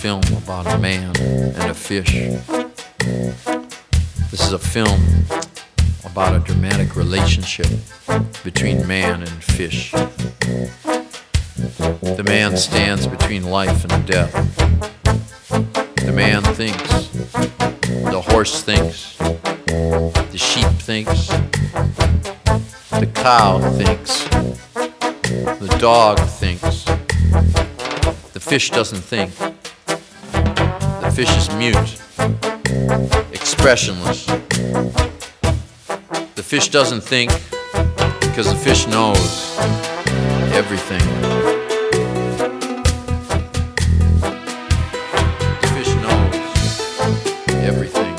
film about a man and a fish. This is a film about a dramatic relationship between man and fish. The man stands between life and death. The man thinks. The horse thinks. The sheep thinks. The cow thinks. The dog thinks. The fish doesn't think. The fish is mute, expressionless. The fish doesn't think because the fish knows everything. The fish knows everything.